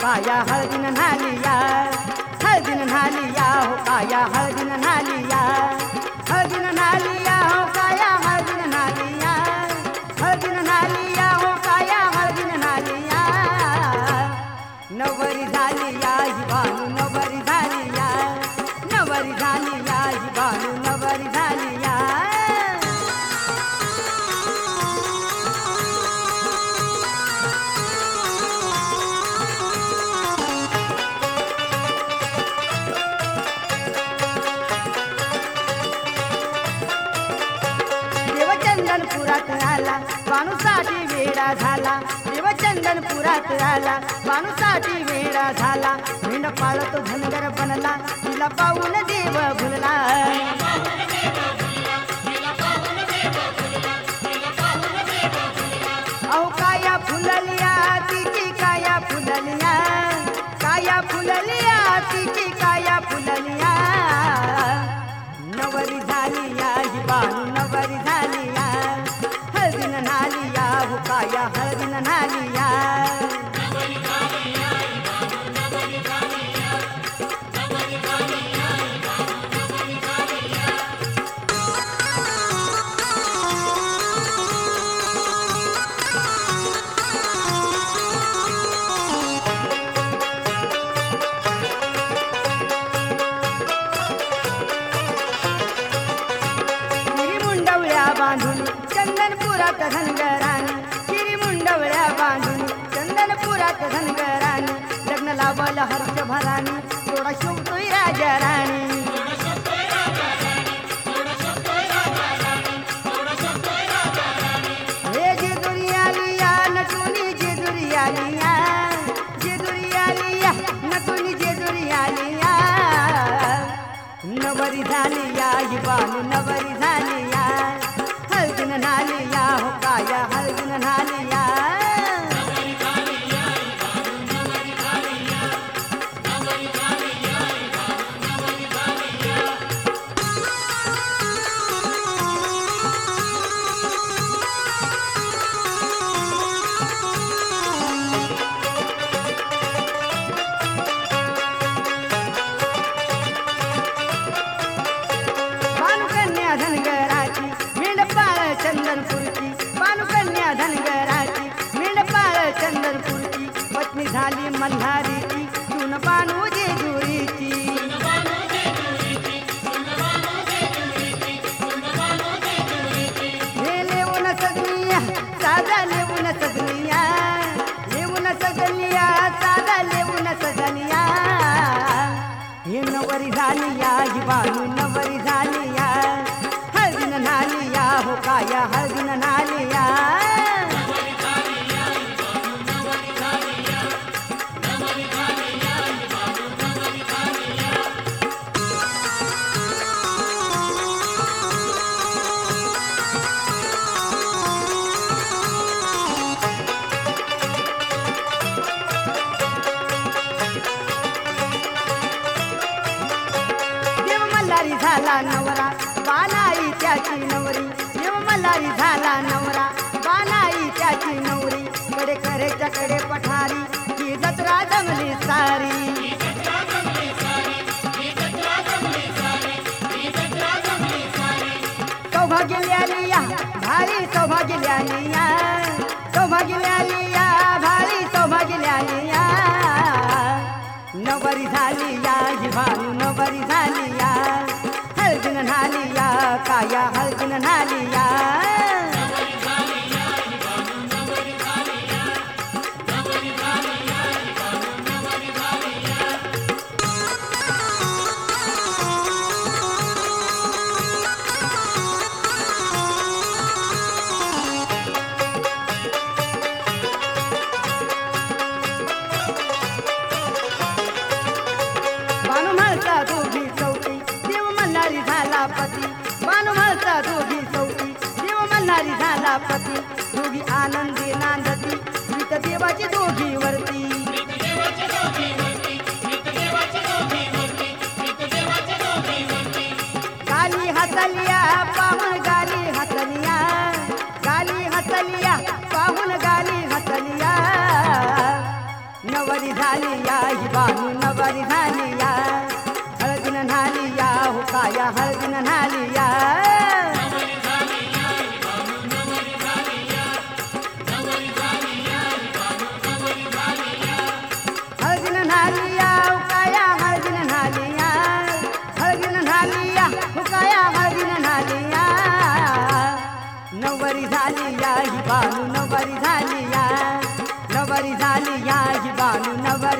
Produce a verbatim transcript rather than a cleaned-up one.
काया हळदीन न्हालिया, हळदीन न्हालिया हो काया हळदीन न्हालिया, हळदीन न्हालिया हो काया हळदीन न्हालिया, हळदीन न्हालिया हो काया हळदीन न्हालिया. नवरी झालिया ही भानू नवरी झालिया, नवरी झालिया ही भानू नवरी झालिया. चंदनपुरात आला बाणूसाठी वेडा झाला, देव चंदनपुरात आला बाणूसाठी वेडा झाला. मेंढ पाळतो धनगर बनला, तिला पाहून देव भुलला. अहो काया फुललिया तिची काया फुललिया, काया फुललिया तिची काया फुललिया. नवरी झालिया ही बाणू नवरी झालिया, हळदीन न्हालिया हो काया हळदीन न्हालिया. बांधून चंदनपुरात धनगरानी, शिरी मुंडवळ्या बांधून चंदनपुरात धनगरानी. लग्न लावलं हर्ष भरानी, थोडा शोभतोय राजा राणी. हे जेजुरी आलिया नटुनी जेजुरी आलिया, जेजुरी आलिया नटुनी जेजुरी आलिया. नवरी झालिया ही बानू नवरी झालिया, हळदीन न्हालिया हो काया हळदीन न्हालिया. बाणूकन्या धनगराची मेंढपाळ चंदनपुरची, बाणूकन्या धनगराची मेंढपाळ चंदनपुरची. पत्नी झाली मल्हारीची सून बाणू जेजुरीची. हे लेऊन सगलिया साधा लेऊन सगलिया, लेऊन सगलिया साधा लेऊन सगलिया. हे नवरी झालिया ही बाणू नवरी झालिया, हळदीन न्हालिया हो काया हळदीन न्हालिया. देव मल्हारी झाला नवरा बानाई त्याची नवरी, देव मल्हारी झाला नवरा बानाई त्याची नवरी. कडे करेच्या कडे पठारी ही जत्रा जमली सारी. सौभाग्यल्यालिया भारी सौभाग्यल्यालिया, सौभाग्यल्यालिया भारी सौभाग्यल्यालिया. नवरी झालिया ही भानू नवरी झालिया, हळदीन न्हालिया काया हळदीन न्हालिया. बाणू म्हणता दोघी चौकी देव मल्हारी झाला पती, बाणू म्हणता दोघी चौकी देव मल्हारी झाला पती. दोघी आनंदी नांदती वित देवाची दोघी वरती. गाली हसलिया पाहून गाली हसलिया, गाली हसलिया पाहून गाली हसलिया. नवरी झाली या ही बानू नवरी झाली या हळदीन न्हाली या हो काया हळदीन न्हाली या हळदीन न्हाली या हो काया हळदीन न्हाली या हळदीन न्हाली या हो काया हळदीन न्हाली या नवरी झाली या ही बानू नवरी झाली या नवरी झाली या ही बानू नवरी